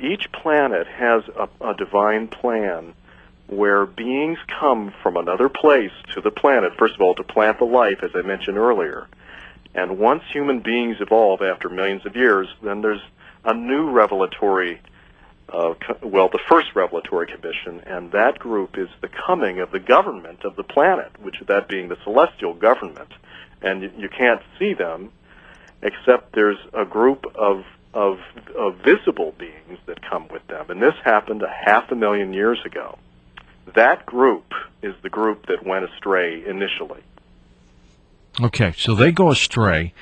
each planet has a divine plan where beings come from another place to the planet, first of all, to plant the life, as I mentioned earlier. And once human beings evolve after millions of years, then there's a new revelatory, the first revelatory commission, and that group is the coming of the government of the planet, which that being the celestial government. And you can't see them, except there's a group of visible beings that come with them. And this happened 500,000 years ago. That group is the group that went astray initially. Okay, so they go astray.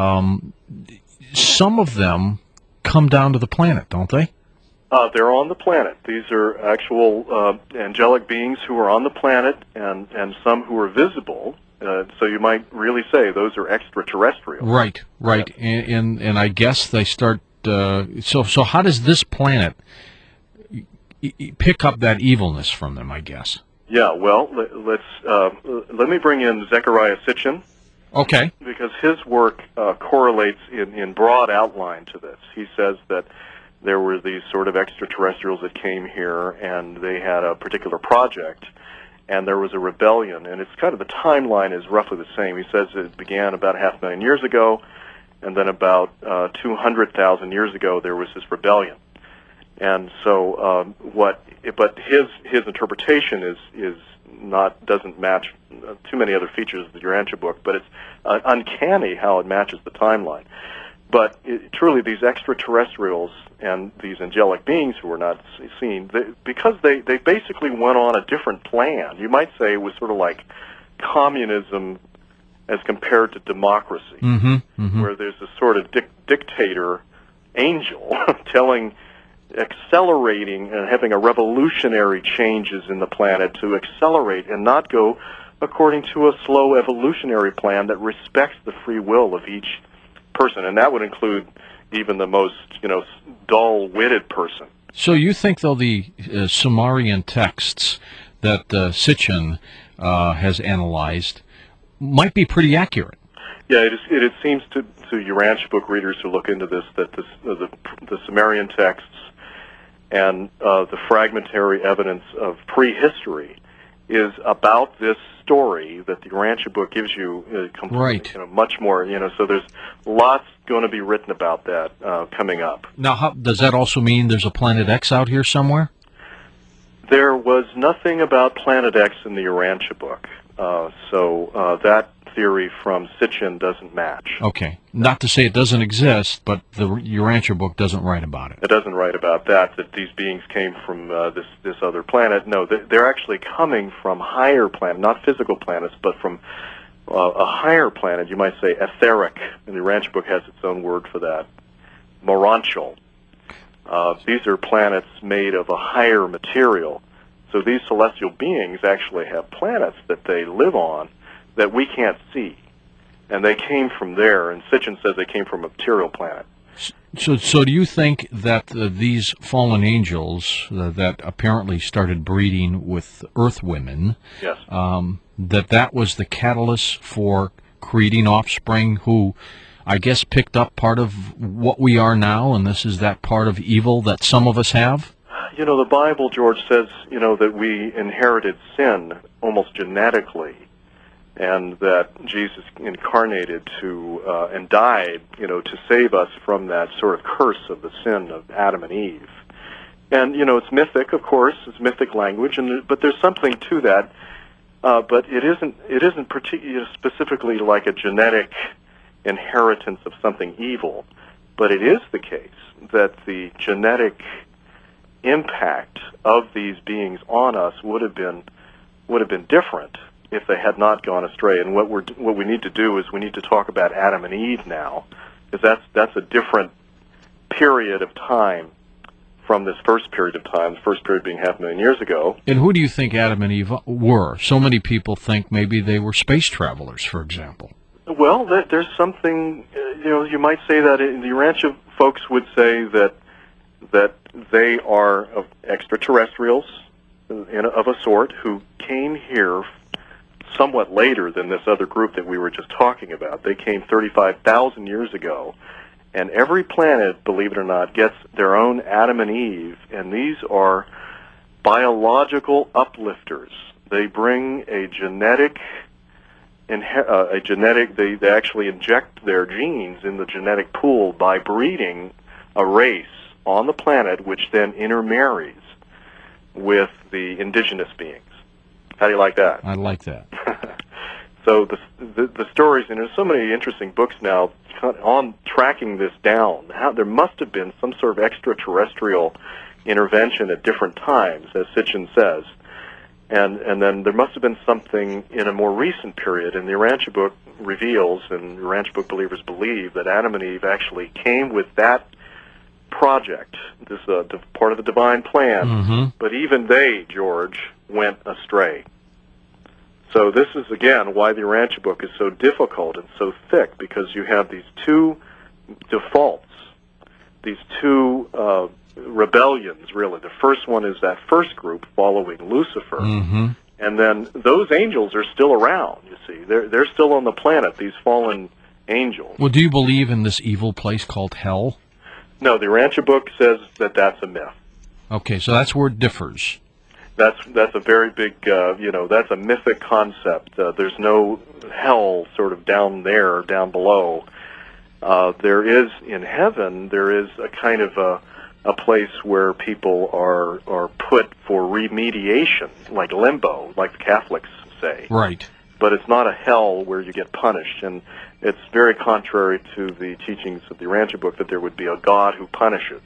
Some of them come down to the planet, don't they? They're on the planet. These are actual angelic beings who are on the planet, and some who are visible. So you might really say those are extraterrestrials. Right. Yeah. And I guess they start. So how does this planet pick up that evilness from them? I guess. Yeah. Well, let me bring in Zecharia Sitchin. Okay. Because his work correlates in broad outline to this. He says that there were these sort of extraterrestrials that came here, and they had a particular project, and there was a rebellion. And it's kind of the timeline is roughly the same. He says it began about 500,000 years ago, and then about 200,000 years ago there was this rebellion. And so, but his interpretation doesn't match too many other features of the Urantia book, but it's uncanny how it matches the timeline. But truly, these extraterrestrials and these angelic beings who were not seen, because they basically went on a different plan. You might say it was sort of like communism as compared to democracy, where there's a sort of dictator angel accelerating and having a revolutionary changes in the planet to accelerate and not go according to a slow evolutionary plan that respects the free will of each person, and that would include even the most, dull-witted person. So you think, though, the Sumerian texts that Sitchin has analyzed might be pretty accurate? Yeah, it seems to Urantia book readers who look into this that the Sumerian texts and the fragmentary evidence of prehistory is about this story that the Urantia book gives you, right. Much more. So there's lots going to be written about that coming up. Now, does that also mean there's a Planet X out here somewhere? There was nothing about Planet X in the Urantia book, so that theory from Sitchin doesn't match. Okay. Not to say it doesn't exist, but the Urantia book doesn't write about it. It doesn't write about that these beings came from this other planet. No, they're actually coming from higher planets, not physical planets, but from a higher planet. You might say etheric, and the Urantia book has its own word for that, morontial. These are planets made of a higher material. So these celestial beings actually have planets that they live on that we can't see. And they came from there, and Sitchin says they came from a material planet. So do you think that these fallen angels that apparently started breeding with Earth women, yes, that was the catalyst for creating offspring who, I guess, picked up part of what we are now, and this is that part of evil that some of us have? The Bible, George, says, that we inherited sin almost genetically, and that Jesus incarnated and died, to save us from that sort of curse of the sin of Adam and Eve. And, it's mythic, of course, it's mythic language, but there's something to that, but it isn't particularly specifically like a genetic inheritance of something evil, but it is the case that the genetic impact of these beings on us would have been different if they had not gone astray. And what we need to do is we need to talk about Adam and Eve now, because that's a different period of time from this first period of time, the first period being 500,000 years ago. And who do you think Adam and Eve were? So many people think maybe they were space travelers, for example. Well, there's something, you might say that the Urantia folks would say that they are extraterrestrials of a sort who came here somewhat later than this other group that we were just talking about. They came 35,000 years ago, And every planet, believe it or not, gets their own Adam and Eve, and these are biological uplifters. They bring a genetic, they actually inject their genes in the genetic pool by breeding a race on the planet, which then intermarries with the indigenous beings. How do you like that? I like that. So the stories, and there's so many interesting books now on tracking this down. There must have been some sort of extraterrestrial intervention at different times, as Sitchin says. And then there must have been something in a more recent period, and the Urantia book reveals, and the Urantia book believers believe, that Adam and Eve actually came with that project, this part of the divine plan, but even they, George, went astray. So this is, again, why the Urantia book is so difficult and so thick, because you have these two defaults, these two rebellions, really. The first one is that first group following Lucifer, and then those angels are still around, you see. They're still on the planet, these fallen angels. Well, do you believe in this evil place called hell? No, the Urantia book says that that's a myth. Okay, so that's where it differs. That's a very big, that's a mythic concept. There's no hell sort of down there, down below. There is, in heaven, there is a kind of a place where people are put for remediation, like limbo, like the Catholics say. Right. But it's not a hell where you get punished, and it's very contrary to the teachings of the Urantia book that there would be a God who punishes.